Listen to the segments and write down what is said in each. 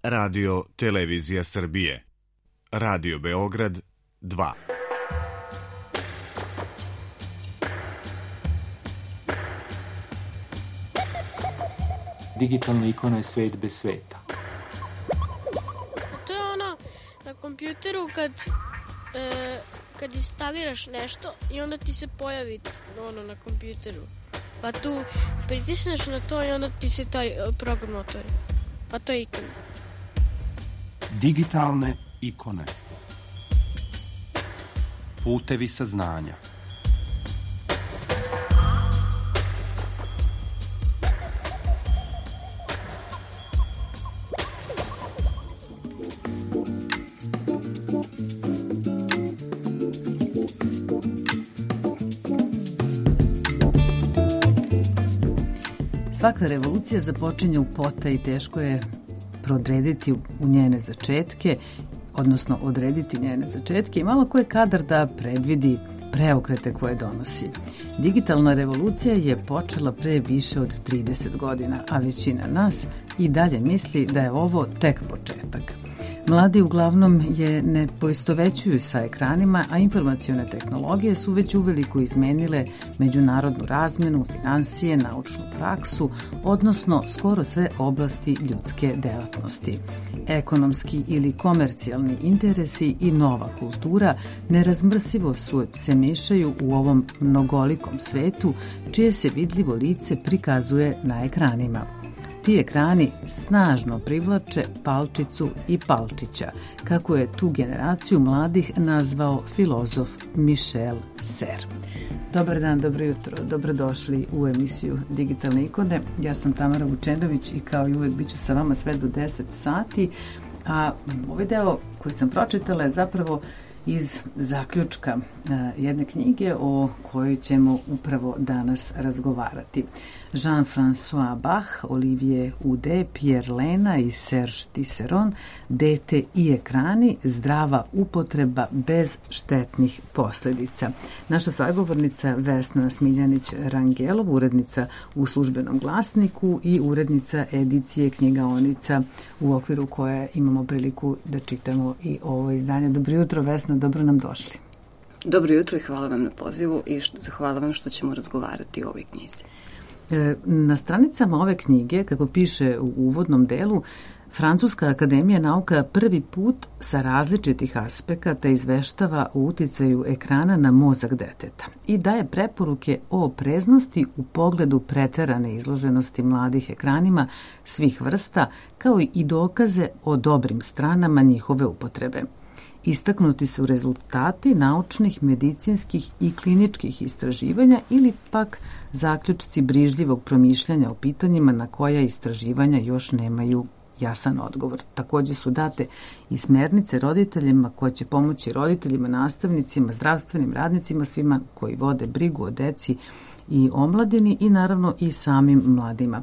Radio Televizija Srbije. Radio Beograd 2. Digitalna ikona je svet bez sveta. To je ono na kompjuteru kad instaliraš nešto i onda ti se pojavi ono na kompjuteru. Pa tu pritisneš na to i onda ti se taj program otvori. Pa to je ikona. Digitalne ikone. Putevi saznanja. Svaka revolucija započinje u pota i teško je prodrediti u njene začetke, odnosno odrediti njene začetke i malo ko je kadar da predvidi preokrete koje donosi. Digitalna revolucija je počela pre više od 30 godina, a većina nas i dalje misli da je ovo tek početak. Mladi uglavnom je ne poistovećuju sa ekranima, a informacione tehnologije su već uveliko izmenile međunarodnu razmenu, finansije, naučnu praksu, odnosno skoro sve oblasti ljudske delatnosti. Ekonomski ili komercijalni interesi i nova kultura nerazmrsivo se mešaju u ovom mnogolikom svetu, čije se vidljivo lice prikazuje na ekranima. Ti ekrani snažno privlače Palčicu i Palčića, kako je tu generaciju mladih nazvao filozof Michel Serres. Dobar dan, dobro jutro, dobrodošli u emisiju Digitalne ikone. Ja sam Tamara Vučenović i kao i uvek bit ću sa vama sve do 10 sati, a ovaj deo koji sam pročitala je zapravo iz zaključka jedne knjige o kojoj ćemo upravo danas razgovarati. Jean-François Bach, Olivier Ude, Pierre Lena i Serge Tisseron, Dete i ekrani, zdrava upotreba bez štetnih posledica. Naša sagovornica Vesna Smiljanić-Rangelov, urednica u Službenom glasniku i urednica edicije knjigaonica u okviru koje imamo priliku da čitamo i ovo izdanje. Dobro jutro, Vesna, dobro nam došli. Dobro jutro i hvala vam na pozivu i hvala vam što ćemo razgovarati o ovoj knjizi. Na stranicama ove knjige, kako piše u uvodnom delu, Francuska akademija nauka prvi put sa različitih aspekata izveštava o uticaju ekrana na mozak deteta i daje preporuke o opreznosti u pogledu preterane izloženosti mladih ekranima svih vrsta, kao i dokaze o dobrim stranama njihove upotrebe. Istaknuti su rezultati naučnih, medicinskih i kliničkih istraživanja ili pak zaključci brižljivog promišljanja o pitanjima na koja istraživanja još nemaju jasan odgovor. Takođe su date i smernice roditeljima koje će pomoći roditeljima, nastavnicima, zdravstvenim radnicima, svima koji vode brigu o deci i omladini i naravno i samim mladima.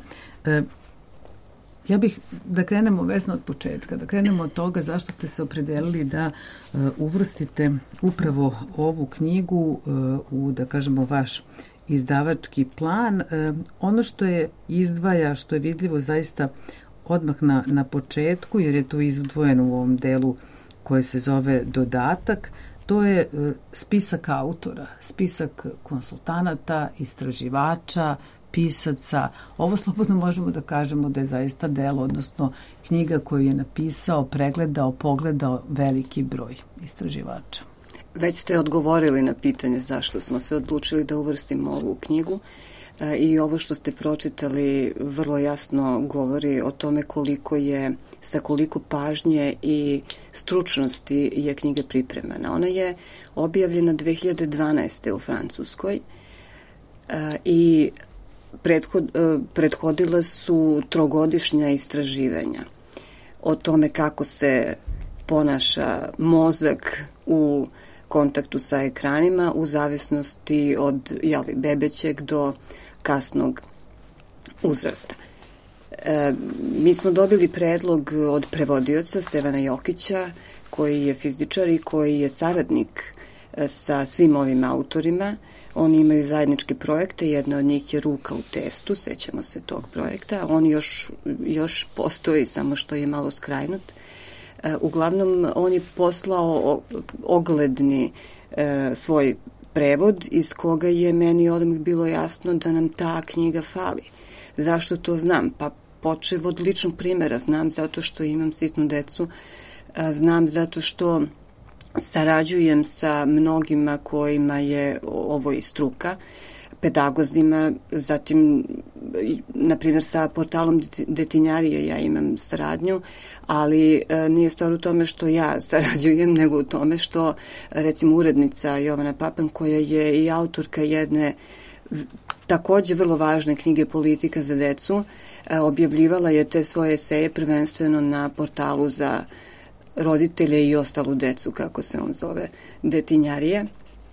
Ja bih da krenemo, Vesna, od početka, da krenemo od toga zašto ste se opredelili da uvrstite upravo ovu knjigu u, da kažemo, vaš izdavački plan. Ono što je izdvaja, što je vidljivo zaista odmah na početku, jer je to izdvojeno u ovom delu koji se zove dodatak, to je spisak autora, spisak konsultanata, istraživača, pisaca. Ovo slobodno možemo da kažemo da je zaista delo, odnosno knjiga koju je napisao, pregledao, pogledao veliki broj istraživača. Već ste odgovorili na pitanje zašto smo se odlučili da uvrstimo ovu knjigu i ovo što ste pročitali vrlo jasno govori o tome sa koliko pažnje i stručnosti je knjiga pripremana. Ona je objavljena 2012. u Francuskoj i prethodila su trogodišnja istraživanja o tome kako se ponaša mozak u kontaktu sa ekranima u zavisnosti od bebećeg do kasnog uzrasta. Mi smo dobili predlog od prevodioca Stevana Jokića, koji je fizičar i koji je saradnik sa svim ovim autorima. Oni imaju zajedničke projekte, jedna od njih je Ruka u testu, sećamo se tog projekta, on još postoji, samo što je malo skrajnut. Uglavnom, on je poslao ogledni svoj prevod iz koga je meni odmah bilo jasno da nam ta knjiga fali. Zašto to znam? Pa počev od ličnog primjera, znam zato što imam sitnu decu, znam zato što sarađujem sa mnogima kojima je ovo i struka, pedagozima, zatim, na primjer, sa portalom Detinjarije ja imam saradnju, ali nije stvar u tome što ja sarađujem, nego u tome što, recimo, urednica Jovana Papan, koja je i autorka jedne takođe vrlo važne knjige Politika za decu, objavljivala je te svoje eseje prvenstveno na portalu za roditelje i ostalu decu, kako se on zove, Detinjarije.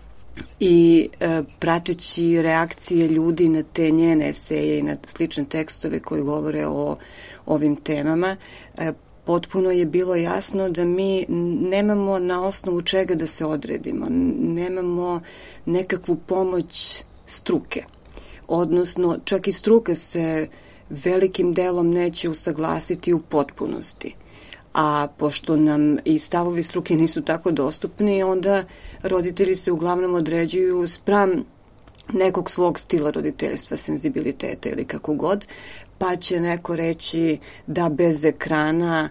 I prateći reakcije ljudi na te njene eseje i na slične tekstove koji govore o ovim temama, potpuno je bilo jasno da mi nemamo na osnovu čega da se odredimo, nemamo nekakvu pomoć struke. Odnosno, čak i struka se velikim delom neće usaglasiti u potpunosti. A pošto nam i stavovi struke nisu tako dostupni, onda roditelji se uglavnom određuju spram nekog svog stila roditeljstva, senzibiliteta ili kako god, pa će neko reći da bez ekrana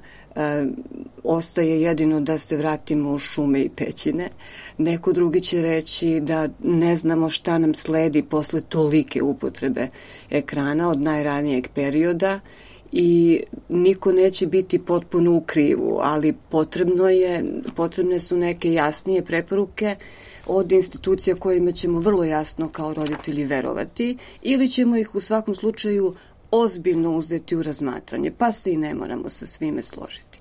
ostaje jedino da se vratimo u šume i pećine. Neko drugi će reći da ne znamo šta nam sledi posle tolike upotrebe ekrana od najranijeg perioda i niko neće biti potpuno u krivu, ali potrebne su neke jasnije preporuke od institucija kojima ćemo vrlo jasno kao roditelji verovati ili ćemo ih u svakom slučaju ozbiljno uzeti u razmatranje, pa se i ne moramo sa svime složiti.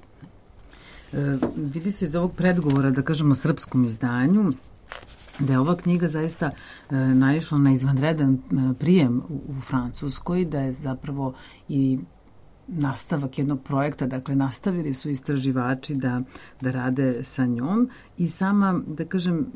Vidi se iz ovog predgovora, da kažemo, srpskom izdanju, da je ova knjiga zaista naišla na izvanredan prijem u Francuskoj, da je zapravo i nastavak jednog projekta, dakle nastavili su istraživači da rade sa njom i sama, da kažem,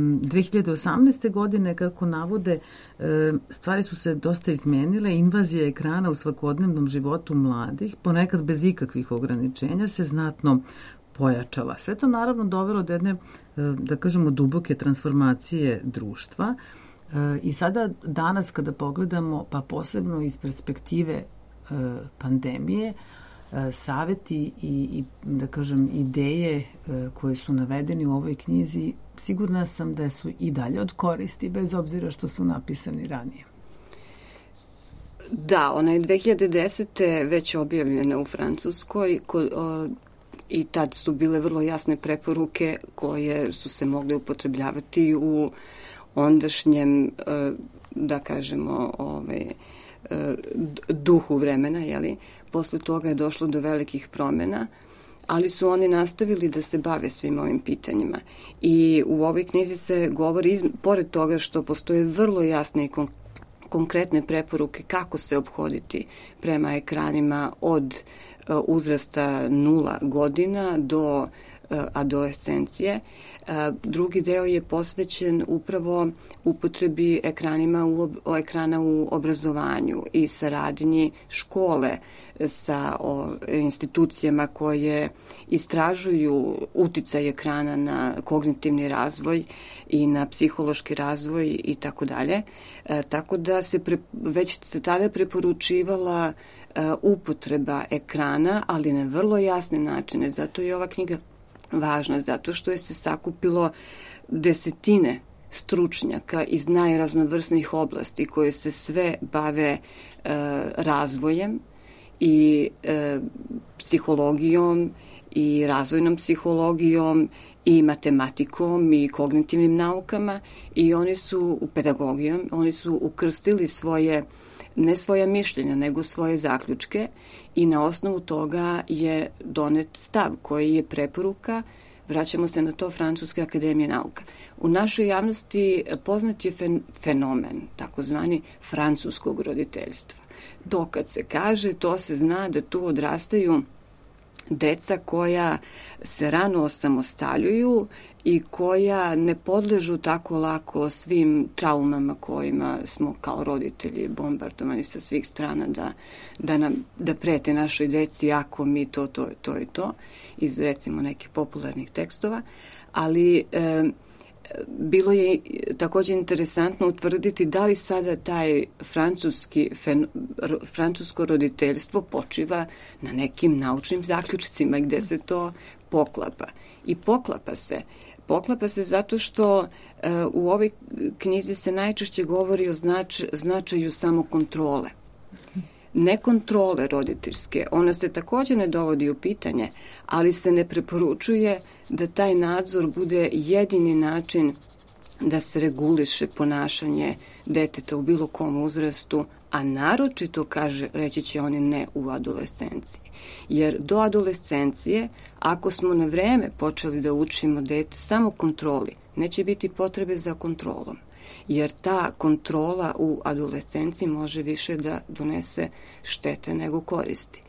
2018. godine, kako navode, stvari su se dosta izmenile, invazija ekrana u svakodnevnom životu mladih, ponekad bez ikakvih ograničenja, se znatno pojačala. Sve to naravno dovelo do jedne, da kažemo, duboke transformacije društva i sada danas kada pogledamo, pa posebno iz perspektive pandemije, saveti i da kažem ideje koje su navedeni u ovoj knjizi, sigurna sam da su i dalje od koristi, bez obzira što su napisani ranije. Da, ona je 2010. već objavljena u Francuskoj i tad su bile vrlo jasne preporuke koje su se mogle upotrebljavati u ondašnjem, da kažemo, duhu vremena, jeli? Posle toga je došlo do velikih promjena, ali su oni nastavili da se bave svim ovim pitanjima. I u ovoj knjizi se govori, pored toga što postoje vrlo jasne i konkretne preporuke kako se ophoditi prema ekranima od uzrasta 0 godina do adolescencije. Drugi deo je posvećen upravo upotrebi ekrana u obrazovanju i saradnji škole sa institucijama koje istražuju uticaj ekrana na kognitivni razvoj i na psihološki razvoj i tako dalje. Tako da već se tada preporučivala upotreba ekrana, ali na vrlo jasne načine. Zato je ova knjiga važna, zato što je se sakupilo desetine stručnjaka iz najraznovrsnijih oblasti koje se sve bave razvojem i psihologijom i razvojnom psihologijom i matematikom i kognitivnim naukama i oni su u pedagogijom, oni su ukrstili ne svoja mišljenja, nego svoje zaključke i na osnovu toga je donet stav koji je preporuka, vraćamo se na to, Francuske akademije nauka. U našoj javnosti poznat je fenomen, takozvani francuskog roditeljstva. To kad se kaže, to se zna da tu odrastaju deca koja se rano osamostaljuju i koja ne podležu tako lako svim traumama kojima smo kao roditelji bombardovani sa svih strana da prete našoj deci ako mi to i to iz recimo nekih popularnih tekstova, ali bilo je također interesantno utvrditi da li sada taj francusko roditeljstvo počiva na nekim naučnim zaključcima gde se to poklapa. I poklapa se zato što u ovoj knjizi se najčešće govori o značaju samokontrole. Ne kontrole roditeljske, ona se također ne dovodi u pitanje, ali se ne preporučuje da taj nadzor bude jedini način da se reguliše ponašanje deteta u bilo kom uzrastu, a naročito, reći će oni, ne u adolescenciji. Jer do adolescencije, ako smo na vreme počeli da učimo dete samo kontroli, neće biti potrebe za kontrolom. Jer ta kontrola u adolescenciji može više da donese štete nego koristi.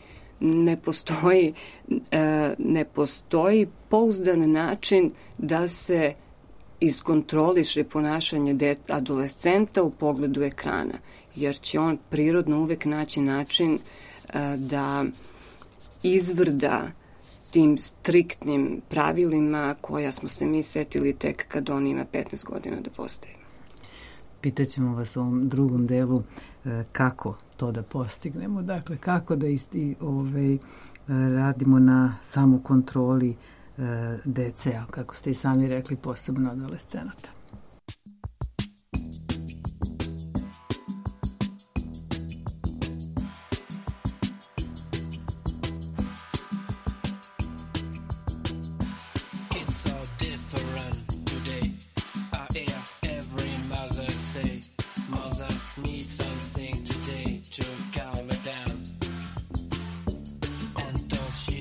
Ne postoji pouzdan način da se iskontroliše ponašanje adolescenta u pogledu ekrana, jer će on prirodno uvek naći način da izvrda tim striktnim pravilima koja smo se mi setili tek kad on ima 15 godina da postaje. Pitaćemo vas u ovom drugom delu kako to da postignemo, dakle kako da radimo na samokontroli dece, a kako ste i sami rekli, posebno adolescenata.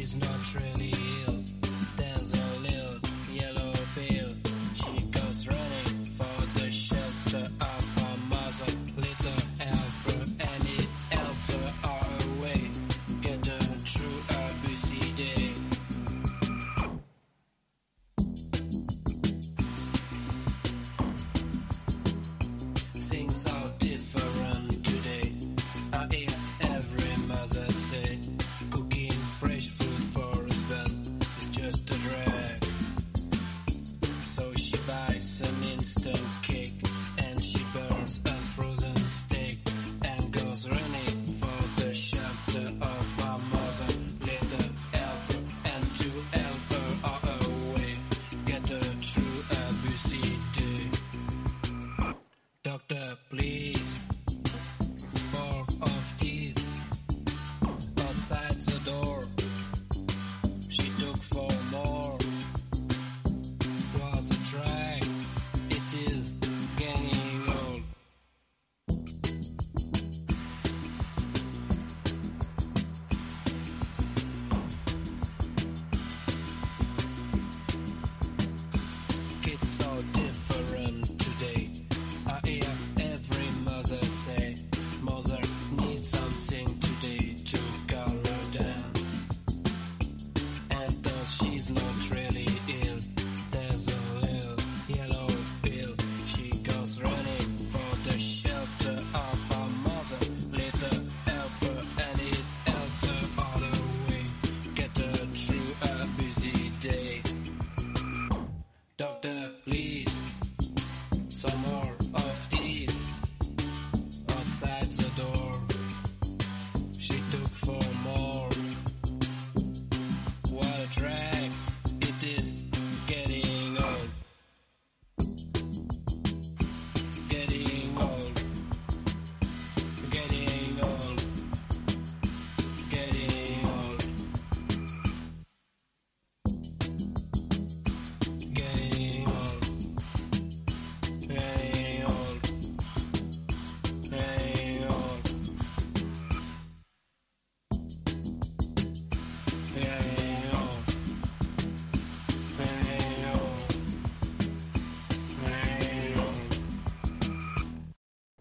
Really ill. There's a little yellow pill. She goes running.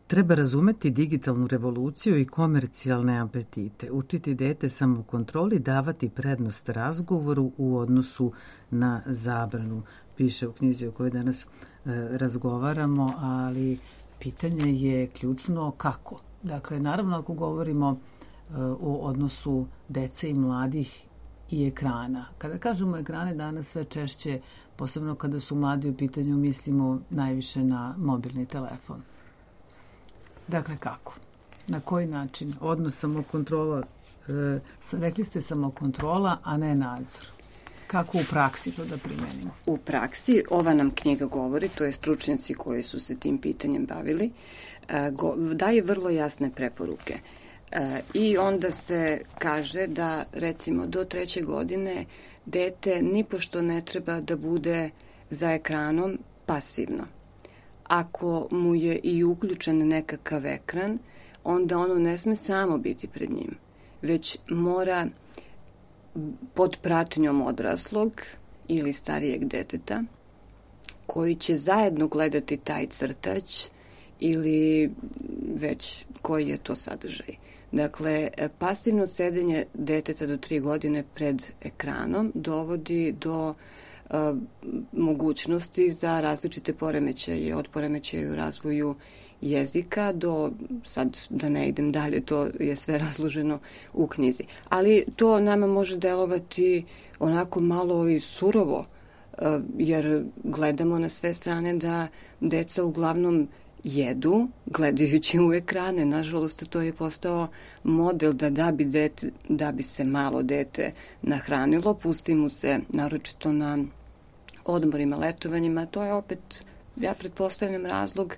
Treba razumeti digitalnu revoluciju i komercijalne apetite, učiti dete samokontroli, davati prednost razgovoru u odnosu na zabranu, piše u knjizi o kojoj danas razgovaramo, ali pitanje je ključno kako. Dakle, naravno ako govorimo o odnosu dece i mladih i ekrana. Kada kažemo ekrane danas sve češće, posebno kada su mladi u pitanju, mislimo najviše na mobilni telefon. Dakle, kako? Na koji način? Odnos samokontrola, rekli ste samokontrola, a ne nadzor. Kako u praksi to da primenimo? U praksi, ova nam knjiga govori, to je stručnjaci koji su se tim pitanjem bavili, daje vrlo jasne preporuke. I onda se kaže da, recimo, do 3. godine dete nipošto ne treba da bude za ekranom pasivno. Ako mu je i uključen nekakav ekran, onda ono ne sme samo biti pred njim, već mora pod pratnjom odraslog ili starijeg deteta koji će zajedno gledati taj crtač ili već koji je to sadržaj. Dakle, pasivno sedenje deteta do 3 godine pred ekranom dovodi do mogućnosti za različite poremećaje, od poremećaja u razvoju jezika do, sad da ne idem dalje, to je sve razloženo u knjizi. Ali to nama može delovati onako malo i surovo, jer gledamo na sve strane da deca uglavnom jedu gledajući u ekrane. Nažalost, to je postao model da bi se malo dete nahranilo, pusti mu se naročito na odmorima, letovanjima. To je opet, ja pretpostavljam, razlog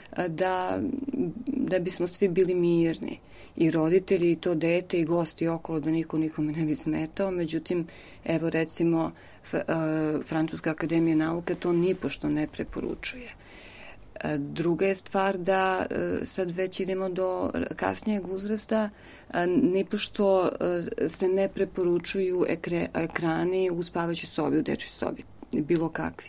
da bismo svi bili mirni. I roditelji, i to dete, i gosti okolo, da niko nikome ne bi smetao. Međutim, evo recimo, Francuska akademija nauke to nipošto ne preporučuje. Druga je stvar da sad već idemo do kasnijeg uzrasta, nipošto se ne preporučuju ekrani u spavaćoj sobi, u dečjoj sobi, bilo kakvi.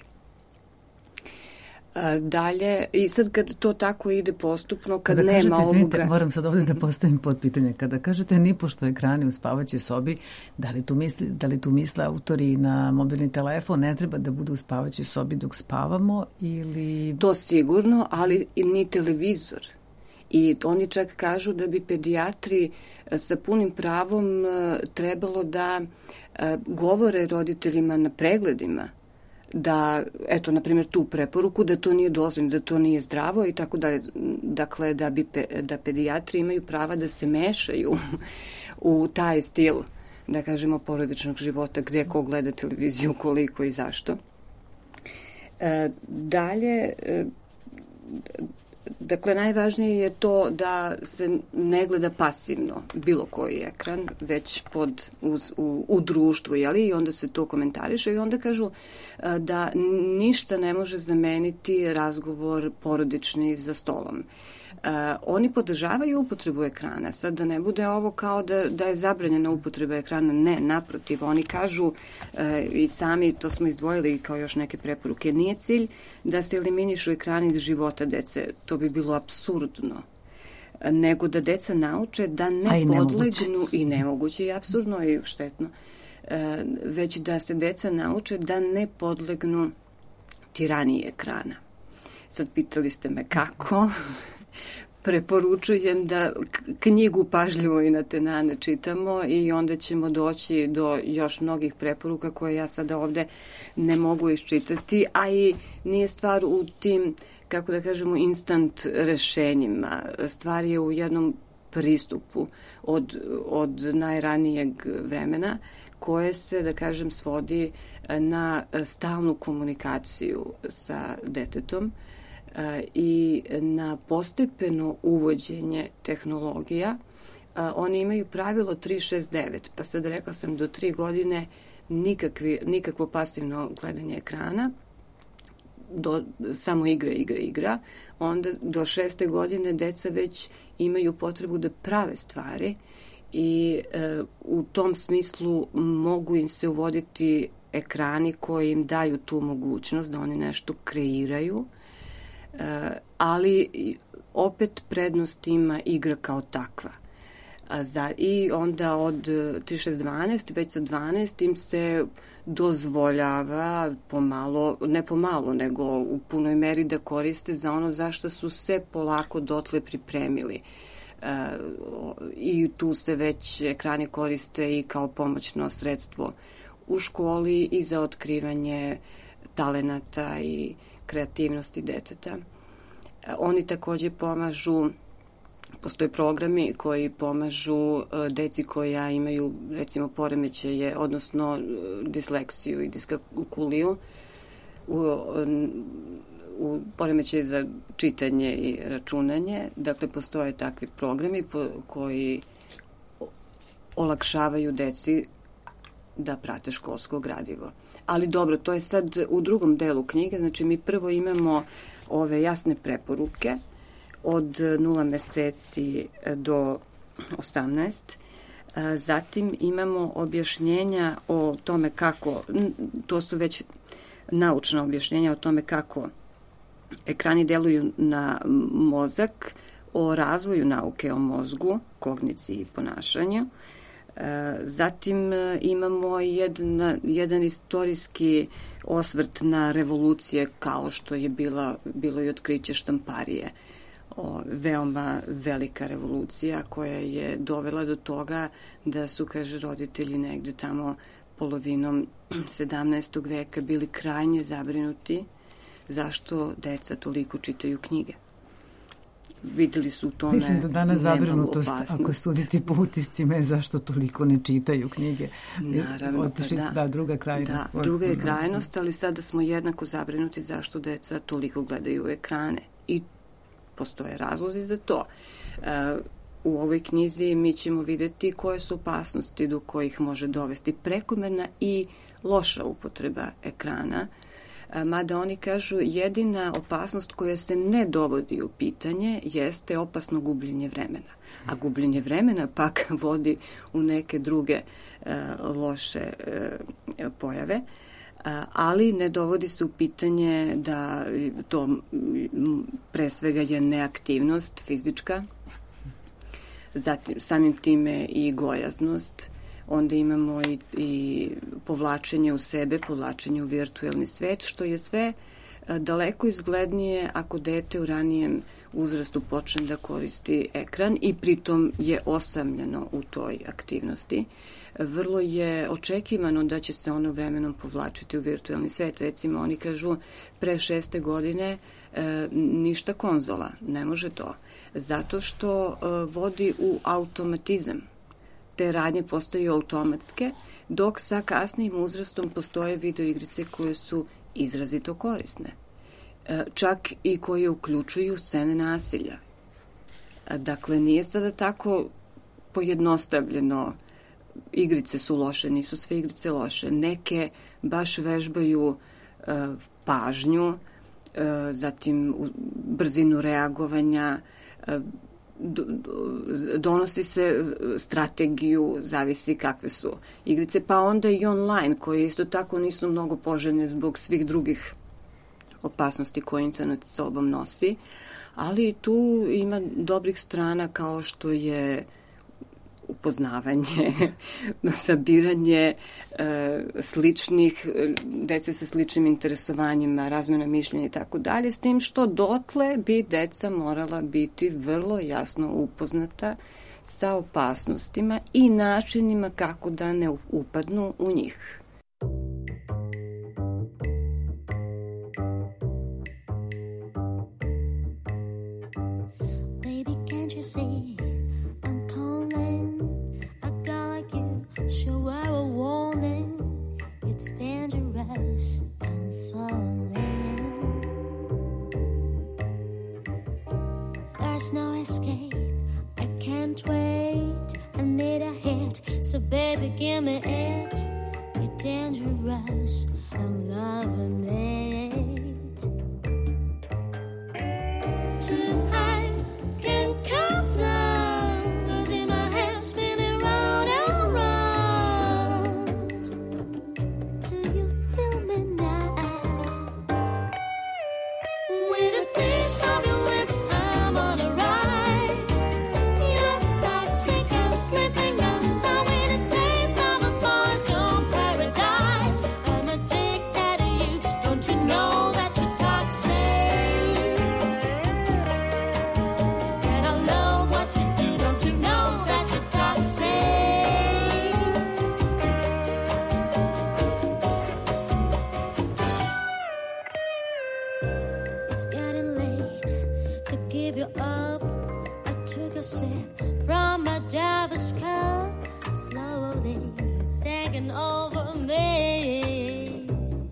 Dalje, i sad kad to tako ide postupno, kad nema kažete, ovoga... Izvinite, moram sad ovdje da postavim podpitanje. Kada kažete nipošto ekrani u spavaćoj sobi, da li tu misle autori na mobilni telefon, ne treba da budu u spavaćoj sobi dok spavamo ili... To sigurno, ali ni televizor. I oni čak kažu da bi pedijatri sa punim pravom trebalo da govore roditeljima na pregledima, da, eto, na primjer, tu preporuku da to nije dozvoljeno, da to nije zdravo i tako dalje. Dakle, da pedijatri imaju prava da se mešaju u taj stil, da kažemo, porodičnog života, gde ko gleda televiziju, koliko i zašto. Dalje, dakle, najvažnije je to da se ne gleda pasivno bilo koji ekran, već u društvu, jeli? I onda se to komentariše i onda kažu da ništa ne može zameniti razgovor porodični za stolom. Oni podržavaju upotrebu ekrana. Sad da ne bude ovo kao da je zabranjena upotreba ekrana. Ne, naprotiv. Oni kažu i sami, to smo izdvojili kao još neke preporuke, nije cilj da se eliminišu ekrani iz života dece. To bi bilo apsurdno. Nego da deca nauče da ne podlegnu i nemoguće i apsurdno i štetno. Već da se deca nauče da ne podlegnu tiraniji ekrana. Sad pitali ste me kako. Preporučujem da knjigu pažljivo i na tenane čitamo i onda ćemo doći do još mnogih preporuka koje ja sada ovde ne mogu iščitati, a i nije stvar u tim, kako da kažemo, instant rešenjima. Stvar je u jednom pristupu od najranijeg vremena koje se, da kažem, svodi na stalnu komunikaciju sa detetom i na postepeno uvođenje tehnologija. Oni imaju pravilo 369, pa sad rekla sam do 3 godine nikakvo pasivno gledanje ekrana, samo igra. Onda do 6. godine deca već imaju potrebu da prave stvari i u tom smislu mogu im se uvoditi ekrani koji im daju tu mogućnost da oni nešto kreiraju, ali opet prednost ima igra kao takva. I onda od 36-12, već sa 12 im se dozvoljava pomalo, ne pomalo, nego u punoj meri da koriste za ono zašto su se polako dotle pripremili. I tu se već ekrani koriste i kao pomoćno sredstvo u školi i za otkrivanje talenata i kreativnosti deteta. Oni takođe pomažu, postoje programi koji pomažu deci koja imaju recimo poremećaje, odnosno disleksiju i diskalkuliju, u poremećaje za čitanje i računanje. Dakle, postoje takvi programi koji olakšavaju deci da prate školsko gradivo. Ali dobro, to je sad u drugom delu knjige. Znači, mi prvo imamo ove jasne preporuke od 0 meseci do 18. Zatim imamo objašnjenja o tome kako, to su već naučna objašnjenja o tome kako ekrani deluju na mozak, o razvoju nauke o mozgu, kogniciji i ponašanju. Zatim imamo jedan istorijski osvrt na revolucije kao što je bilo i otkriće štamparije. Veoma velika revolucija koja je dovela do toga da su, kaže, roditelji negde tamo polovinom 17. veka bili krajnje zabrinuti zašto deca toliko čitaju knjige. Videli su u tome. Mislim da danas zabrinutost, ako suditi po utiscima, je zašto toliko ne čitaju knjige. Naravno, da, druga krajnost. Da, druga je krajnost, ali sada smo jednako zabrinuti zašto deca toliko gledaju ekrane. I postoje razlozi za to. U ovoj knjizi mi ćemo videti koje su opasnosti do kojih može dovesti prekomerna i loša upotreba ekrana. Mada oni kažu jedina opasnost koja se ne dovodi u pitanje jeste opasno gubljenje vremena. A gubljenje vremena pak vodi u neke druge loše pojave, ali ne dovodi se u pitanje da to pre svega je neaktivnost fizička, zatim samim time i gojaznost. Onda imamo i povlačenje u sebe, povlačenje u virtuelni svet, što je sve daleko izglednije ako dete u ranijem uzrastu počne da koristi ekran i pritom je osamljeno u toj aktivnosti. Vrlo je očekivano da će se ono vremenom povlačiti u virtuelni svet. Recimo, oni kažu pre 6. godine ništa konzola, ne može to. Zato što vodi u automatizam. Te radnje postaju automatske, dok sa kasnijim uzrastom postoje videoigrice koje su izrazito korisne. Čak i koje uključuju scene nasilja. Dakle, nije sada tako pojednostavljeno. Igrice su loše, nisu sve igrice loše. Neke baš vežbaju pažnju, zatim brzinu reagovanja, donosi se strategiju, zavisi kakve su igrice, pa onda i online, koje isto tako nisu mnogo poželjne zbog svih drugih opasnosti koje internet sa sobom nosi, ali tu ima dobrih strana kao što je upoznavanje, sabiranje sličnih, dece sa sličnim interesovanjima, razmena mišljenja i tako dalje, s tim što dotle bi deca morala biti vrlo jasno upoznata sa opasnostima i načinima kako da ne upadnu u njih. Baby, can't you see I'm calling? A guy like you should wear a warning. It's dangerous, I'm falling. There's no escape, I can't wait. I need a hit, so baby give me it. You're dangerous, I'm loving it. Tonight can count down, losing my head, spinning round and round. Do you feel me now? With a taste of your lips, I'm on a it's getting late to give you up. I took a sip from my Java's cup. Slowly it's taking over me.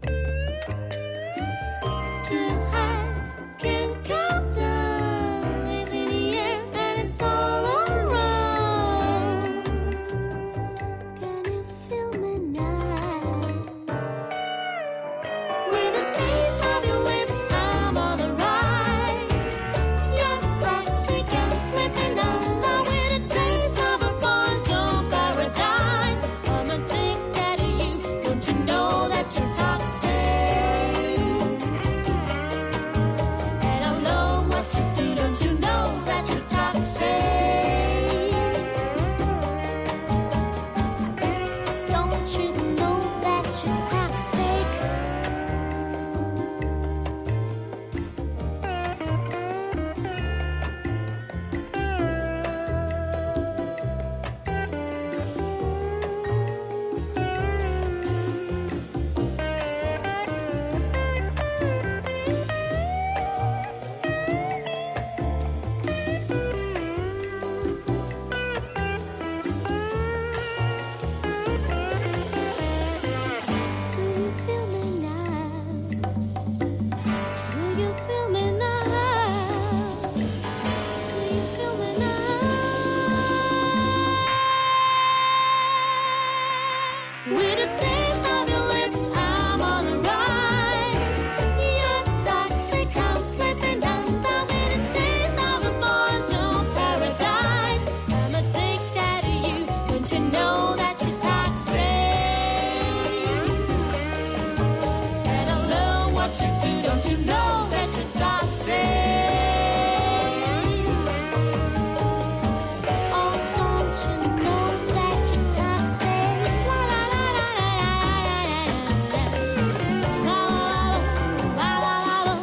Too high, can't count down. It's in the air and it's all around. Can you feel me now? With a taste of your lips, I'm on the ride. You're toxic and slipping down. Now with a taste of a boy's your paradise. I'm addicted to you. Don't you know that you're toxic? And I love what you do. Don't you know that you're toxic? Don't you know that you're toxic? Do you feel me now? Do you feel me now? Do you feel me now? With a taste of your lips, I'm on the ride. You're toxic, I'm slipping down. Now with a taste of a boy's own paradise. I'm addicted to you. Don't you know that you're toxic? And I love what you do. Don't you know that you're toxic? Oh, don't you know that you're toxic? La la la la la la la la la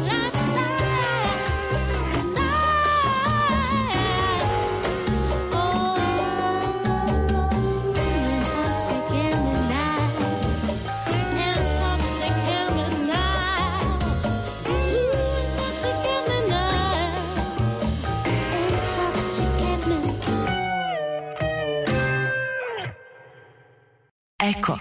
Eko.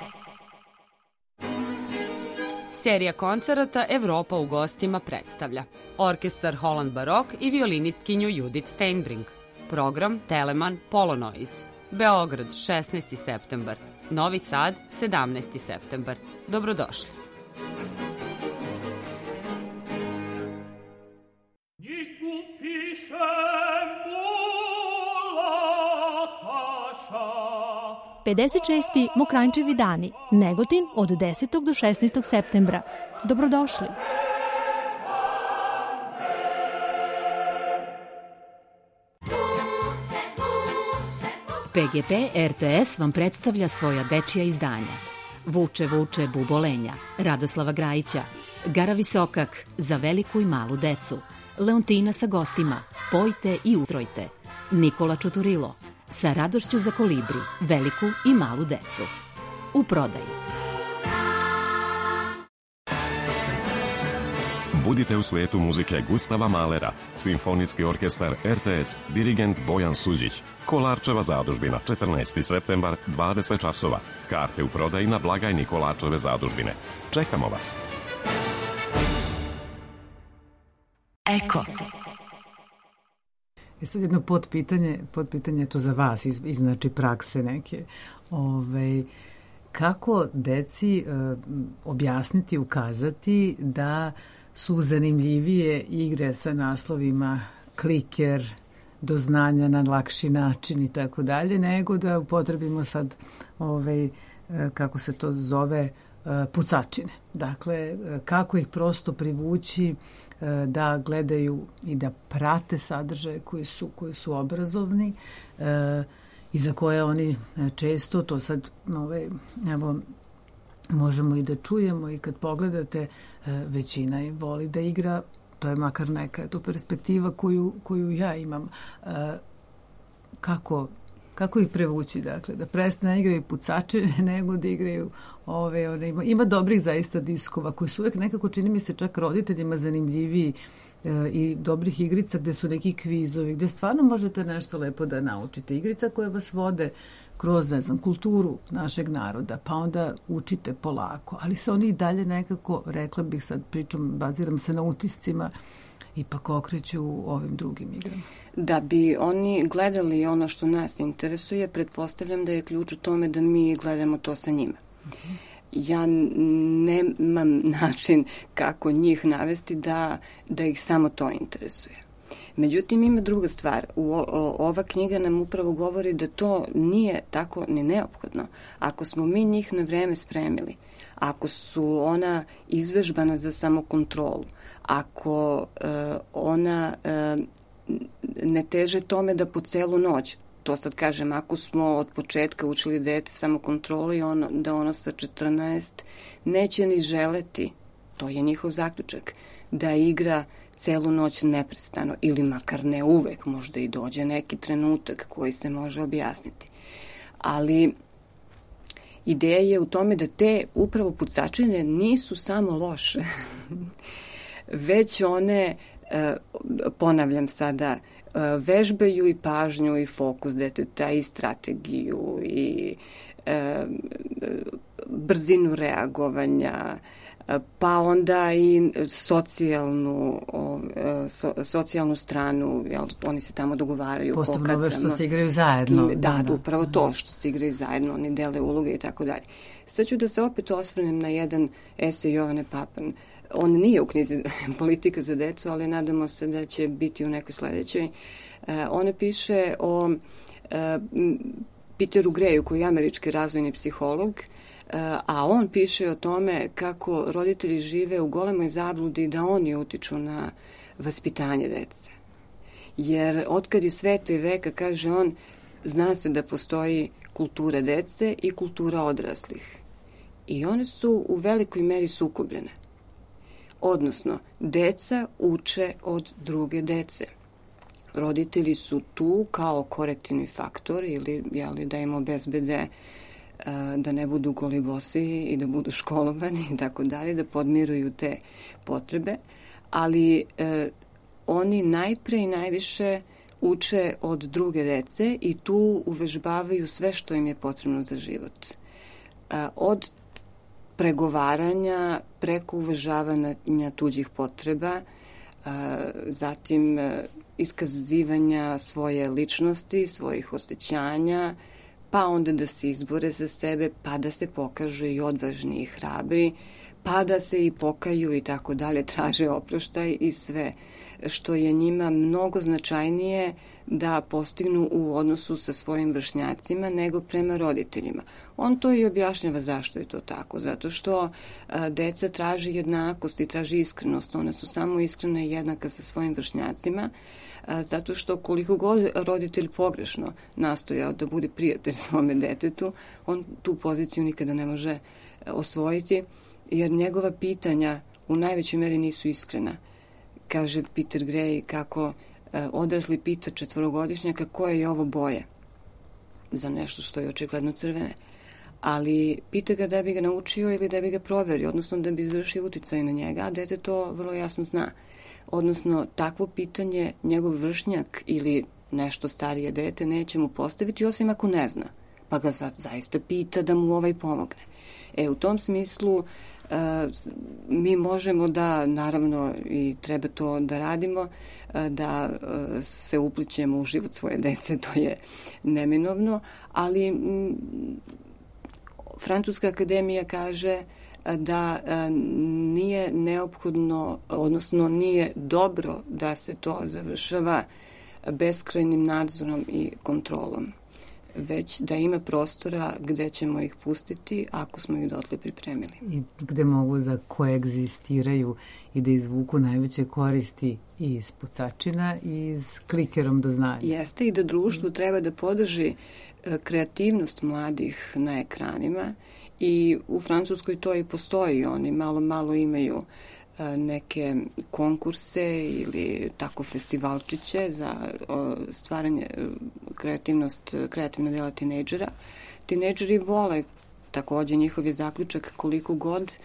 Serija koncerata Evropa u gostima predstavlja orkestar Holland Barok i violinistkinju Judith Steinbrink. Program Telemann Polonoiz. Beograd 16. septembar. Novi Sad 17. septembar. Dobrodošli. Niku piše mulataša. 56. Mokranjčevi dani, Negotin od 10. do 16. septembra. Dobrodošli. PGP RTS vam predstavlja svoja dečija izdanja. Vuče, vuče, bubolenja, Radoslava Grajića, Gara Visokak, za veliku i malu decu, Leontina sa gostima, Pojte i ustrojte, Nikola Čuturilo, Sa radošću za kolibri, veliku i malu decu. U prodaji. Budite u svijetu muzike Gustava Mahlera, Simfonijski orkestar RTS, dirigent Bojan Suđić, Kolarčeva zadužbina, 14. septembar, 20 časova. Karte u prodaji na blagajni Kolarčeve zadužbine. Čekamo vas. Eko. I sad jedno podpitanje je to za vas, iz znači prakse neke. Kako deci objasniti, ukazati da su zanimljivije igre sa naslovima kliker, doznanja na lakši način i tako dalje, nego da upotrebimo sad kako se to zove, pucačine. Dakle, kako ih prosto privući da gledaju i da prate sadržaje koji su obrazovni i za koje oni često, to sad evo, možemo i da čujemo i kad pogledate, većina i voli da igra, to je makar neka to perspektiva koju ja imam. Kako Kako ih prevući, dakle, da prestane igraju pucače, nego da igraju ima dobrih zaista diskova koji su uvek nekako, čini mi se, čak roditeljima zanimljiviji i dobrih igrica gde su neki kvizovi, gde stvarno možete nešto lepo da naučite. Igrica koje vas vode kroz, ne znam, kulturu našeg naroda, pa onda učite polako, ali se oni i dalje nekako, rekla bih sad baziram se na utiscima, ipak okreću ovim drugim igrama. Da bi oni gledali ono što nas interesuje, pretpostavljam da je ključ u tome da mi gledamo to sa njima. Ja nemam način kako njih navesti da ih samo to interesuje. Međutim, ima druga stvar. Ova knjiga nam upravo govori da to nije tako ni neophodno. Ako smo mi njih na vreme spremili, ako su ona izvežbana za samokontrolu, ako ona ne teže tome da po celu noć, to sad kažem, ako smo od početka učili dete samokontrolu i da ono sa 14 neće ni želeti, to je njihov zaključak, da igra celu noć neprestano ili makar ne uvek, možda i dođe neki trenutak koji se može objasniti. Ali ideja je u tome da te upravo pucačine nisu samo loše, već one, ponavljam sada, vežbaju i pažnju i fokus deteta i strategiju i brzinu reagovanja, pa onda i socijalnu stranu, jel, oni se tamo dogovaraju. Posebno ove što se igraju zajedno. Da, upravo to što se igraju zajedno, oni dele uloge i tako dalje. Sad ću da se opet osvrnem na jedan esej Jovane Papan. On nije u knjizi Politika za decu, ali nadamo se da će biti u nekoj sledećoj. Ona piše o Peteru Greju, koji je američki razvojni psiholog, a on piše o tome kako roditelji žive u golemoj zabludi da oni utiču na vaspitanje dece. Jer otkad je sveta i veka, kaže on, zna se da postoji kultura dece i kultura odraslih. I one su u velikoj meri sukobljene. Odnosno, deca uče od druge dece. Roditelji su tu kao korektivni faktor ili da im obezbede da ne budu golibosi i da budu školovani i tako dalje, da podmiruju te potrebe, ali oni najpre i najviše uče od druge dece i tu uvežbavaju sve što im je potrebno za život. Od pregovaranja preko uvažavanja tuđih potreba, zatim iskazivanja svoje ličnosti, svojih osjećanja, pa onda da se izbore za sebe, pa da se pokažu i odvažni i hrabri, pa da se i pokaju i tako dalje, traže oproštaj i sve što je njima mnogo značajnije da postignu u odnosu sa svojim vršnjacima nego prema roditeljima. On to i objašnjava zašto je to tako, zato što deca traži jednakost i traži iskrenost, ona su samo iskrena i jednaka sa svojim vršnjacima, zato što koliko god roditelj pogrešno nastojao da bude prijatelj svome detetu, on tu poziciju nikada ne može osvojiti, jer njegova pitanja u najvećoj meri nisu iskrena. Kaže Peter Gray kako odrasli pita 4-godišnjaka koja je ovo boje za nešto što je očigledno crvene. Ali pita ga da bi ga naučio ili da bi ga proverio, odnosno da bi izvršio uticaj na njega, a dete to vrlo jasno zna. Odnosno, takvo pitanje njegov vršnjak ili nešto starije dete neće mu postaviti, osim ako ne zna. Pa ga sad zaista pita da mu pomogne. U tom smislu mi možemo da, naravno, i treba to da radimo, da se uplićemo u život svoje dece, to je neminovno, ali Francuska akademija kaže da nije neophodno, odnosno nije dobro da se to završava beskrajnim nadzorom i kontrolom, već da ima prostora gde ćemo ih pustiti ako smo ih dotle pripremili. I gde mogu da koegzistiraju i da izvuku najveće koristi i iz pucačina i iz klikerom do znanja. Jeste, i da društvo treba da podrži kreativnost mladih na ekranima i u Francuskoj to i postoji. Oni malo imaju neke konkurse ili tako festivalčiće za stvaranje kreativne dela tinejdžera. Tinejdžeri vole, takođe njihov je zaključak, koliko god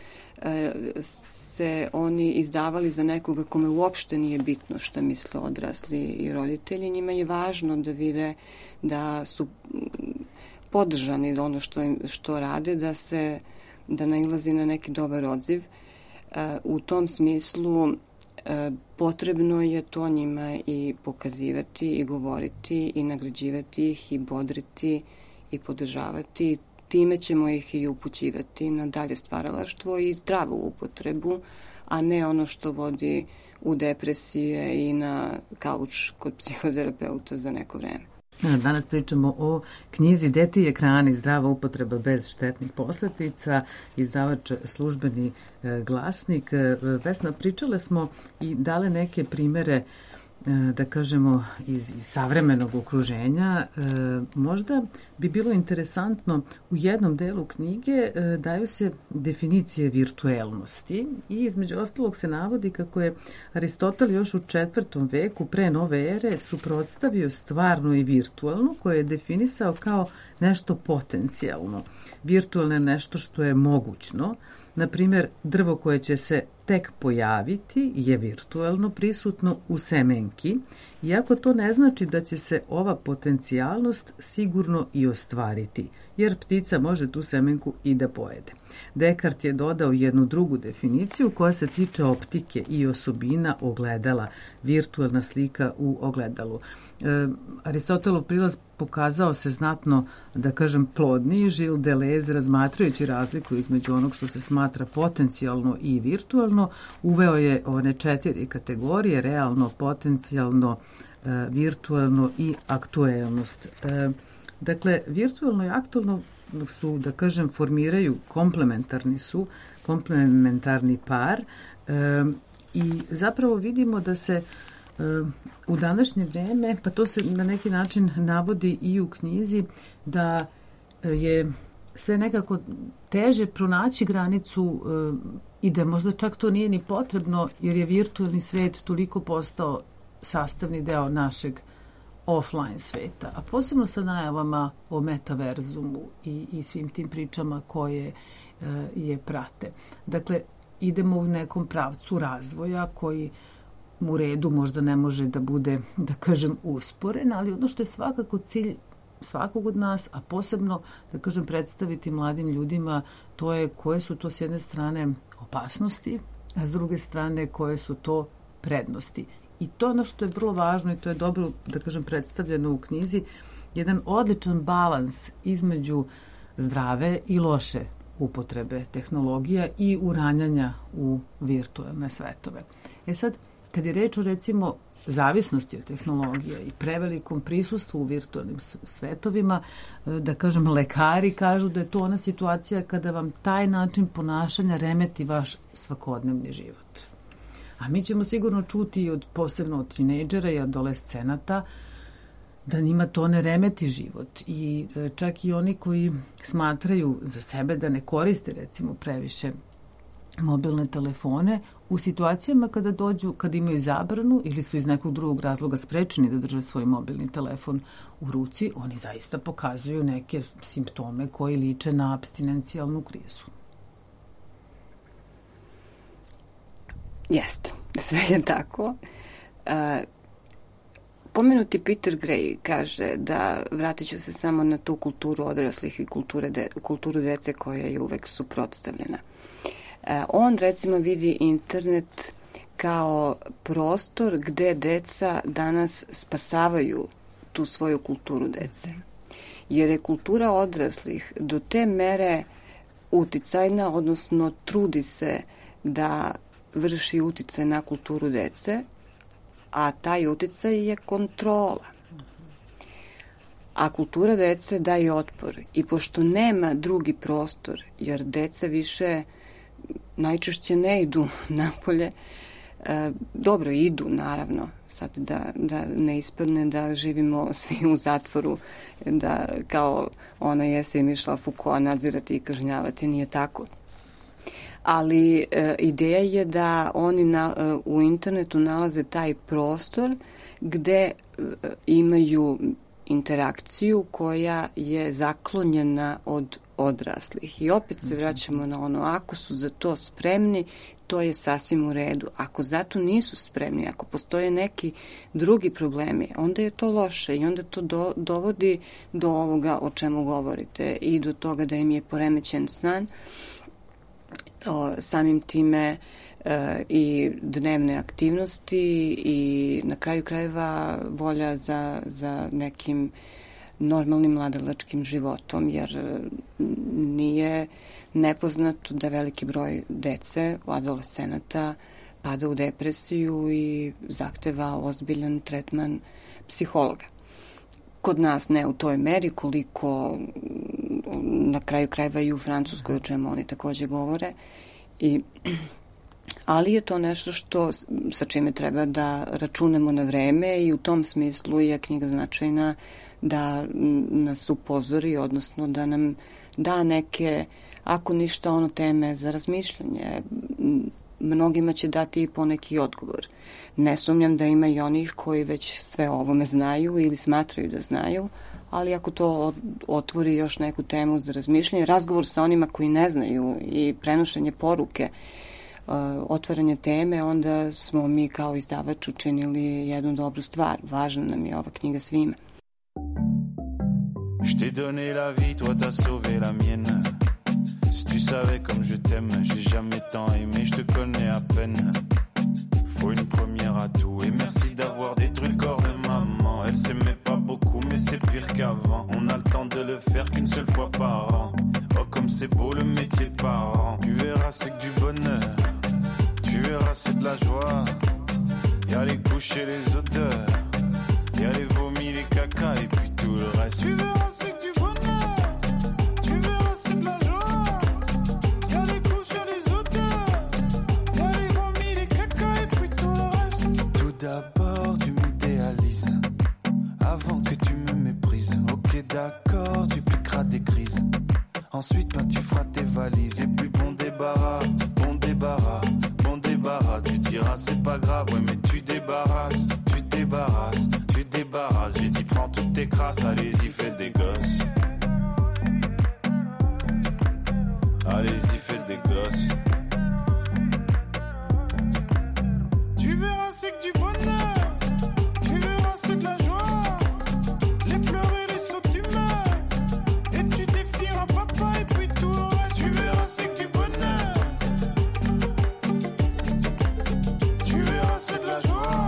se oni izdavali za nekoga kome uopšte nije bitno šta misle odrasli i roditelji. Njima je važno da vide da su podržani da ono što rade, da nailazi na neki dobar odziv. U tom smislu potrebno je to njima i pokazivati i govoriti i nagrađivati ih i bodriti i podržavati. Time ćemo ih i upućivati na dalje stvaralaštvo i zdravu upotrebu, a ne ono što vodi u depresije i na kauč kod psihoterapeuta za neko vreme. Danas pričamo o knjizi Dete i ekrani, zdrava upotreba bez štetnih posledica, izdavač Službeni glasnik. Vesna, pričale smo i dale neke primere, da kažemo, iz savremenog okruženja. Možda bi bilo interesantno, u jednom delu knjige daju se definicije virtuelnosti i između ostalog se navodi kako je Aristotel još u 4. veku pre nove ere suprotstavio stvarno i virtualno, koje je definisao kao nešto potencijalno. Virtualno je nešto što je mogućno. Na primjer, drvo koje će se tek pojaviti je virtualno prisutno u semenki, iako to ne znači da će se ova potencijalnost sigurno i ostvariti, jer ptica može tu semenku i da pojede. Descartes je dodao jednu drugu definiciju koja se tiče optike i osobina ogledala, virtualna slika u ogledalu. Aristotelov prilaz pokazao se znatno, da kažem, plodniji. Gilles Deleuze, razmatrajući razliku između onog što se smatra potencijalno i virtualno, uveo je one 4 kategorije: realno, potencijalno, virtualno i aktuelnost. Dakle, virtualno i aktuelno su, da kažem, formiraju komplementarni par i zapravo vidimo da se u današnje vreme, pa to se na neki način navodi i u knjizi, da je sve nekako teže pronaći granicu i da možda čak to nije ni potrebno, jer je virtualni svet toliko postao sastavni deo našeg offline sveta, a posebno sa najavama o metaverzumu i svim tim pričama koje je prate. Dakle, idemo u nekom pravcu razvoja koji u redu možda ne može da bude, da kažem, usporen, ali ono što je svakako cilj svakog od nas, a posebno, da kažem, predstaviti mladim ljudima, to je koje su to s jedne strane opasnosti, a s druge strane koje su to prednosti. I to je ono što je vrlo važno i to je dobro, da kažem, predstavljeno u knjizi, jedan odličan balans između zdrave i loše upotrebe tehnologija i uranjanja u virtualne svetove. Sad, kad je reč o, recimo, zavisnosti od tehnologija i prevelikom prisustvu u virtualnim svetovima, da kažem, lekari kažu da je to ona situacija kada vam taj način ponašanja remeti vaš svakodnevni život. A mi ćemo sigurno čuti posebno od tinejdžera i adolescenata da njima to ne remeti život. I čak i oni koji smatraju za sebe da ne koriste, recimo, previše mobilne telefone, u situacijama kada imaju zabranu ili su iz nekog drugog razloga sprečeni da drže svoj mobilni telefon u ruci, oni zaista pokazuju neke simptome koji liče na apstinencijalnu krizu. Jeste, sve je tako. Pomenuti Peter Gray kaže da, vratit ću se samo na tu kulturu odraslih i kulturu dece koja je uvek suprotstavljena. On, recimo, vidi internet kao prostor gde deca danas spasavaju tu svoju kulturu dece. Jer je kultura odraslih do te mere uticajna, odnosno trudi se da vrši uticaj na kulturu dece, a taj uticaj je kontrola. A kultura dece daje otpor. I pošto nema drugi prostor, jer deca više najčešće ne idu napolje, dobro, idu, naravno, sad da ne ispadne da živimo svi u zatvoru, da kao ona jese im išla Foucault nadzirati i kažnjavati, nije tako. ali ideja je da oni u internetu nalaze taj prostor gde imaju interakciju koja je zaklonjena od odraslih. I opet se vraćamo na ono, ako su za to spremni, to je sasvim u redu. Ako zato nisu spremni, ako postoje neki drugi problemi, onda je to loše i onda to dovodi do ovoga o čemu govorite i do toga da im je poremećen san, samim time i dnevne aktivnosti i na kraju krajeva volja za nekim normalnim mladalačkim životom, jer nije nepoznato da veliki broj dece, adolescenata, pada u depresiju i zahteva ozbiljan tretman psihologa. Kod nas ne u toj meri koliko na kraju krajeva i u Francuskoj, o čemu oni takođe govore, ali je to nešto sa čime treba da računamo na vreme i u tom smislu je knjiga značajna da nas upozori, odnosno da nam da neke, ako ništa, teme za razmišljanje. Mnogima će dati i poneki odgovor. Ne sumnjam da ima i onih koji već sve o ovome znaju ili smatraju da znaju, ali ako to otvori još neku temu za razmišljanje, razgovor sa onima koji ne znaju i prenošenje poruke, otvaranje teme, onda smo mi kao izdavač učinili jednu dobru stvar. Važna nam je ova knjiga svima. Je t'ai donné la vie, toi t'as sauvé la mienne. Si tu savais comme je t'aime, j'ai jamais tant aimé, je te connais à peine. Faut une première à tout et merci d'avoir détruit le corps de maman. Elle s'aimait pas beaucoup mais c'est pire qu'avant. On a le temps de le faire qu'une seule fois par an. Oh comme c'est beau le métier de parent. Tu verras c'est que du bonheur, tu verras c'est de la joie. Y'a les couches et les odeurs, y'a les vomis, les caca et puis tout le reste. Tu verras c'est que du bonheur, tu verras c'est de la joie. Y'a les couches et les odeurs, y'a les vomis, les caca et puis tout le reste. Tout d'abord tu m'idéalises avant que tu me méprises. Ok d'accord, tu piqueras des crises. Ensuite tu feras tes valises et puis bon débarras, bon débarras, bon débarras. Tu diras c'est pas grave, ouais mais tu débarrasses, tu débarrasses, tu débarrasses. J'ai dit prends toutes tes crasses, allez-y fais des gosses. Allez-y fais des gosses. Tu verras c'est que du bonheur, tu verras c'est de la joie. Les pleurs et les sauts que tu meurs, et tu défieras papa et puis tout le reste. Tu verras c'est que du bonheur, tu verras c'est de la joie.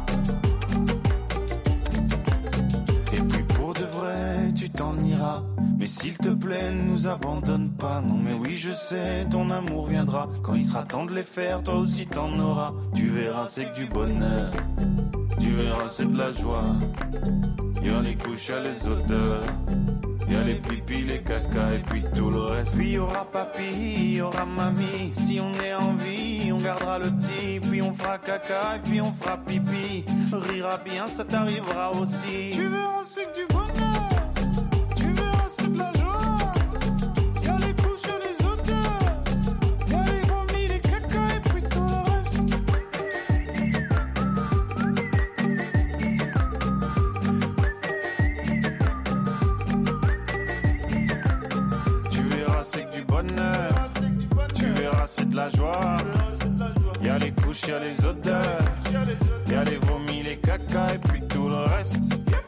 Et puis pour de vrai tu t'en iras, mais s'il te plaît ne nous abandonne pas. Non mais oui je sais ton amour viendra, quand il sera temps de les faire toi aussi t'en auras. Tu verras c'est que du bonheur, tu verras c'est de la joie. Y'a les couches, y'a les odeurs, y'a les pipis, les caca et puis tout le reste. Oui y'aura papy, y'aura mamie, si on est en vie on gardera le petit. Puis on fera caca et puis on fera pipi. Rira bien ça t'arrivera aussi. Tu verras c'est que du bonheur, tu verras c'est de la joie. Y'a les couches, y'a les odeurs, y'a les vomis, les caca et puis tout le reste. Tu verras c'est que du bonheur, tu verras c'est de la joie. Y'a les couches, y'a les odeurs, y'a les vomis, les caca et puis tout le reste.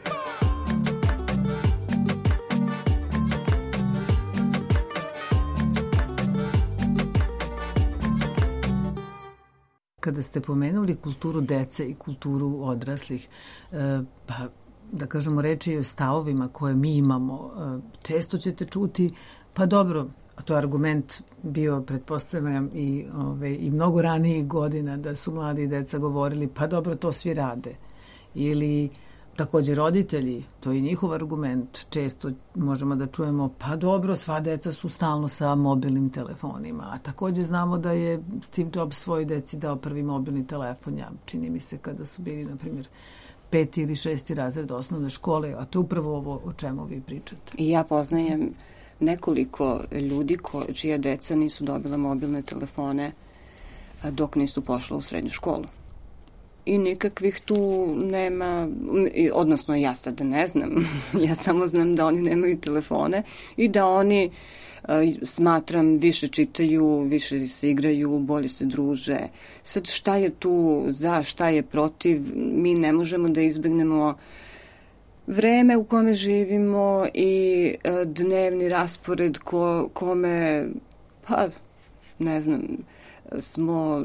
Kada ste pomenuli kulturu dece i kulturu odraslih, pa da kažemo reči o stavovima koje mi imamo, često ćete čuti, pa dobro, a to je argument bio, pretpostavljam, i mnogo ranijih godina da su mladi i deca govorili, pa dobro, to svi rade. Ili takođe roditelji, to je njihov argument, često možemo da čujemo, pa dobro, sva deca su stalno sa mobilnim telefonima, a takođe znamo da je Steve Jobs svoj deci dao prvi mobilni telefon, čini mi se kada su bili, na primjer, 5. ili 6. razred osnovne škole, a to je upravo ovo o čemu vi pričate. I ja poznajem nekoliko ljudi čija deca nisu dobila mobilne telefone dok nisu pošla u srednju školu. I nikakvih tu nema, odnosno ja sad ne znam, ja samo znam da oni nemaju telefone i da oni, smatram, više čitaju, više se igraju, bolje se druže. Sad šta je tu za, šta je protiv, mi ne možemo da izbegnemo vreme u kome živimo i dnevni raspored kome, pa ne znam, smo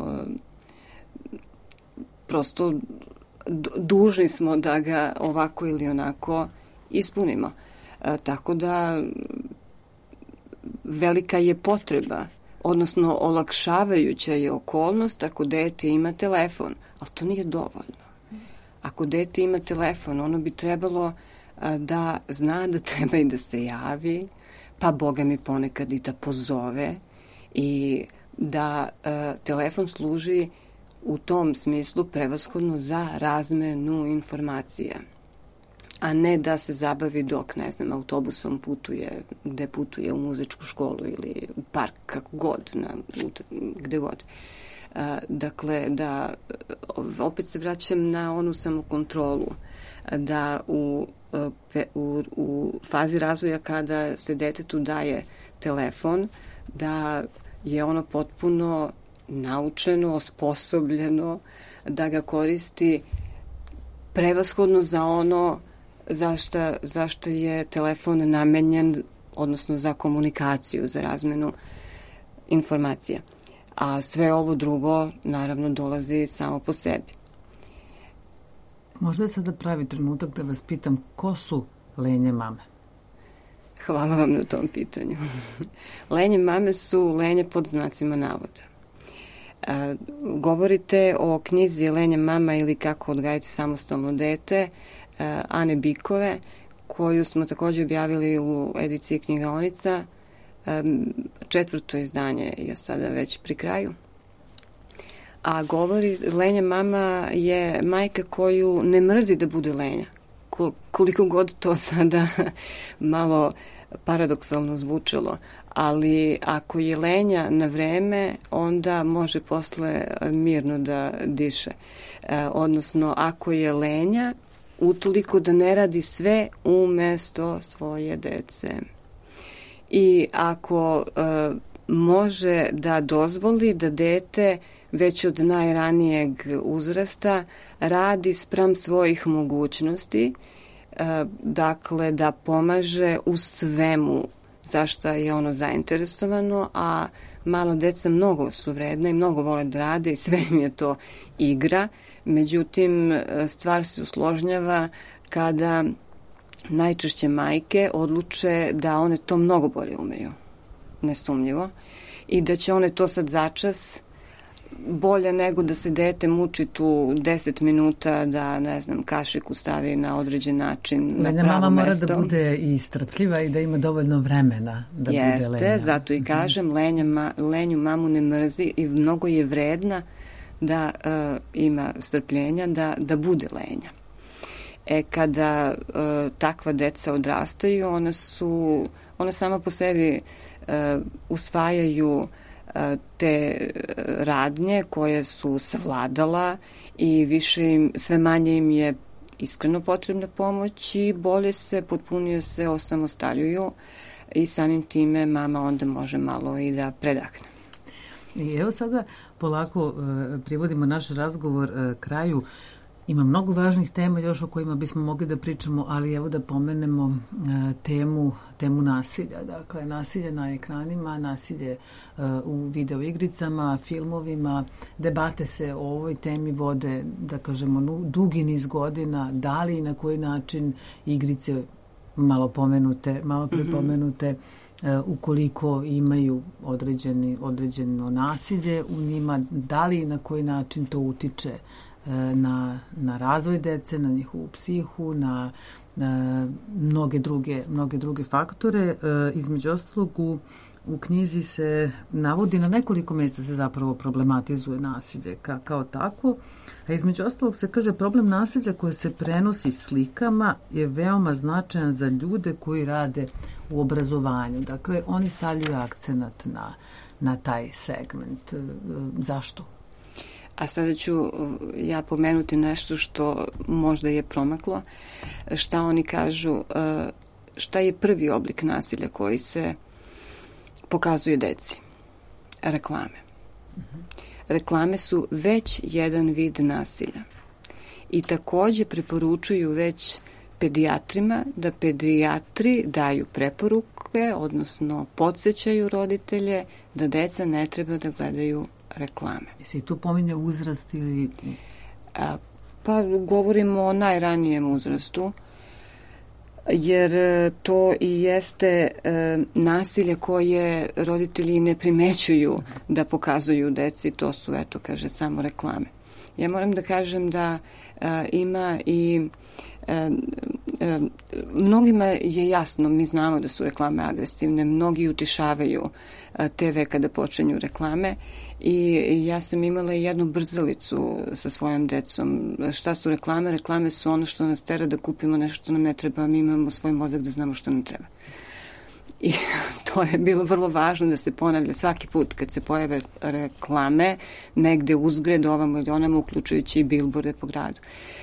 prosto dužni smo da ga ovako ili onako ispunimo. Tako da velika je potreba, odnosno olakšavajuća je okolnost ako dete ima telefon, ali to nije dovoljno. Ako dete ima telefon, ono bi trebalo da zna da treba i da se javi, pa Boga mi ponekad i da pozove i da telefon služi u tom smislu prevashodno za razmenu informacija, a ne da se zabavi dok, ne znam, autobusom putuje, gde putuje u muzičku školu ili u park, kako god, gde god. Dakle, da opet se vraćam na onu samokontrolu, da u fazi razvoja kada se detetu daje telefon, da je ono potpuno naučeno, osposobljeno da ga koristi prevashodno za ono zašto je telefon namenjen, odnosno za komunikaciju, za razmenu informacija. A sve ovo drugo, naravno, dolazi samo po sebi. Možda je sada pravi trenutak da vas pitam ko su lenje mame? Hvala vam na tom pitanju. Lenje mame su lenje pod znacima navoda. Govorite o knjizi Lenja mama ili kako odgajati samostalno dete Ane Bikove, koju smo takođe objavili u ediciji Knjigaonica. 4. izdanje je sada već pri kraju. A govori, lenja mama je majka koju ne mrzi da bude lenja. Koliko god to sada malo paradoksalno zvučalo, ali ako je lenja na vreme, onda može posle mirno da diše. Odnosno, ako je lenja, utoliko da ne radi sve umesto svoje dece. I ako može da dozvoli da dete već od najranijeg uzrasta radi spram svojih mogućnosti, dakle da pomaže u svemu zašto je ono zainteresovano, a mala deca mnogo su vredna i mnogo vole da rade i sve im je to igra. Međutim, stvar se usložnjava kada najčešće majke odluče da one to mnogo bolje umeju, nesumnjivo, i da će one to sad začas bolje nego da se dete muči tu 10 minuta da, ne znam, kašiku stavi na određen način na pravo mesto. Mama mora da bude i strpljiva i da ima dovoljno vremena da bude lenja. Jeste, zato i kažem, lenju mamu ne mrzi i mnogo je vredna da ima strpljenja, da bude lenja. Kada takva deca odrastaju, ona sama po sebi usvajaju te radnje koje su savladala i sve manje im je iskreno potrebna pomoć i bolje se, potpunije se osamostaljuju i samim time mama onda može malo i da predahne. I evo sada polako privodimo naš razgovor kraju. Ima mnogo važnih tema još o kojima bismo mogli da pričamo, ali evo da pomenemo temu nasilja. Dakle, nasilje na ekranima, nasilje u videoigricama, filmovima. Debate se o ovoj temi vode, da kažemo, dugi niz godina. Da li i na koji način igrice malo prepomenute, ukoliko imaju određeno nasilje u njima, da li i na koji način to utiče na razvoj dece, na njihovu psihu, na mnoge druge faktore. Između ostalog, u u knjizi se navodi na nekoliko mjesta se zapravo problematizuje nasilje kao takvo, a između ostalog se kaže problem nasilja koje se prenosi slikama je veoma značajan za ljude koji rade u obrazovanju. Dakle, oni stavljaju akcenat na taj segment. Zašto? A sada ću ja pomenuti nešto što možda je promaklo. Šta oni kažu, šta je prvi oblik nasilja koji se pokazuje deci? Reklame. Reklame su već jedan vid nasilja. I takođe preporučuju već pedijatrima da pedijatri daju preporuke, odnosno podsjećaju roditelje da deca ne treba da gledaju reklame. Jesi tu pominje uzrast ili... Pa govorimo o najranijem uzrastu, jer to i jeste nasilje koje roditelji ne primećuju da pokazuju deci, to su, eto, kaže, samo reklame. Ja moram da kažem da ima i mnogima je jasno, mi znamo da su reklame agresivne, mnogi utišavaju TV kada počinju reklame i ja sam imala jednu brzalicu sa svojom decom. Šta su reklame? Reklame su ono što nas tera da kupimo nešto što nam ne treba, mi imamo svoj mozak da znamo što nam treba. I to je bilo vrlo važno da se ponavlja svaki put kad se pojave reklame, negde uzgred ovamo ili onamo, uključujući i bilborde po gradu.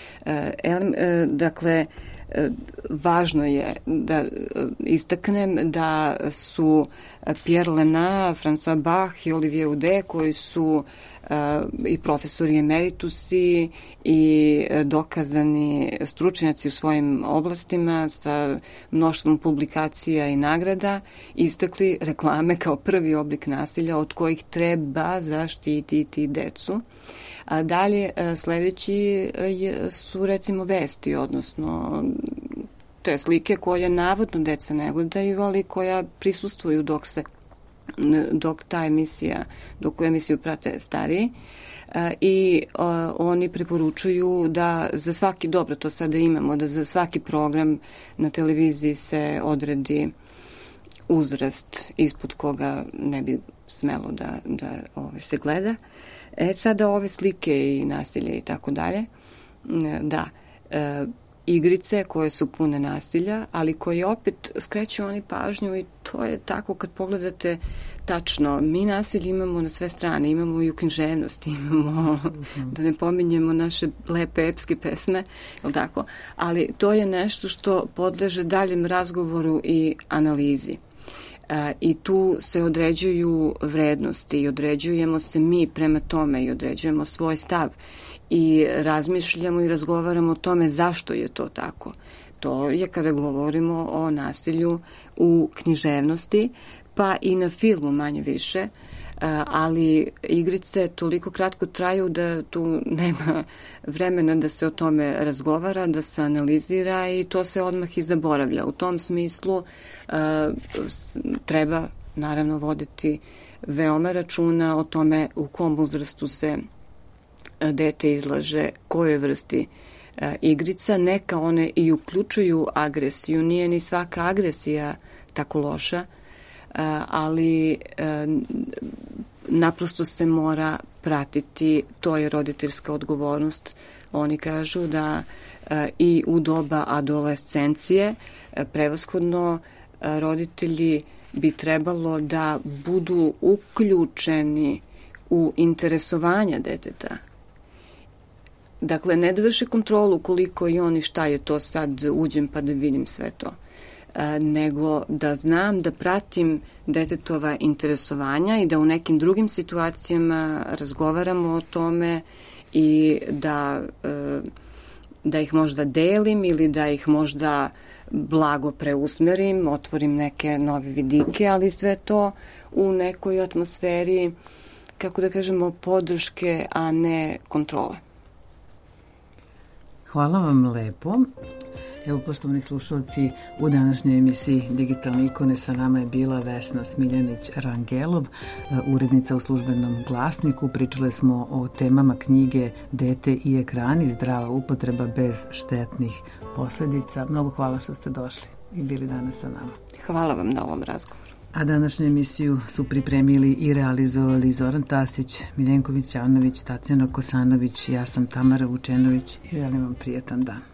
Dakle, važno je da istaknem da su Pierre Lenat, François Bach i Olivier Ude, koji su i profesori emeritusi i dokazani stručnjaci u svojim oblastima sa mnoštvom publikacija i nagrada, istakli reklame kao prvi oblik nasilja od kojih treba zaštititi decu. A dalje, sledeći su recimo vesti, odnosno te slike koje navodno deca ne gledaju, ali koja prisustvuju dok ta emisija, dok u emisiju prate stariji. I oni preporučuju da za svaki, dobro, to sada imamo, da za svaki program na televiziji se odredi uzrast ispod koga ne bi smelo da se gleda. Sada ove slike i nasilje i tako dalje, da, igrice koje su pune nasilja, ali koje opet skreću oni pažnju i to je tako kad pogledate tačno. Mi nasilje imamo na sve strane, imamo i u književnosti, imamo, da ne pominjemo naše lepe epske pesme, jel tako? Ali to je nešto što podleže daljem razgovoru i analizi. I tu se određuju vrednosti i određujemo se mi prema tome i određujemo svoj stav i razmišljamo i razgovaramo o tome zašto je to tako. To je kada govorimo o nasilju u književnosti, pa i na filmu manje više, ali igrice toliko kratko traju da tu nema vremena da se o tome razgovara, da se analizira i to se odmah i zaboravlja. U tom smislu treba naravno voditi veoma računa o tome u kom uzrastu se dete izlaže, kojoj vrsti igrica. Neka one i uključuju agresiju, nije ni svaka agresija tako loša, ali naprosto se mora pratiti, to je roditeljska odgovornost. Oni kažu da i u doba adolescencije prevashodno roditelji bi trebalo da budu uključeni u interesovanja deteta. Dakle, ne da vrše kontrolu koliko i oni šta je to sad, uđem pa da vidim sve to, nego da znam da pratim detetova interesovanja i da u nekim drugim situacijama razgovaramo o tome i da ih možda delim ili da ih možda blago preusmerim, otvorim neke nove vidike, ali sve to u nekoj atmosferi, kako da kažemo, podrške, a ne kontrole. Hvala vam lepo. Evo, poštovani slušalci, u današnjoj emisiji Digitalne ikone sa nama je bila Vesna Smiljanić-Rangelov, urednica u Službenom glasniku. Pričale smo o temama knjige Dete i ekrani, zdrava upotreba bez štetnih posledica. Mnogo hvala što ste došli i bili danas sa nama. Hvala vam na ovom razgovoru. A današnju emisiju su pripremili i realizovali Zoran Tasić, Miljenko Mićanović, Tatjana Kosanović, ja sam Tamara Vučenović i želim vam prijetan dan.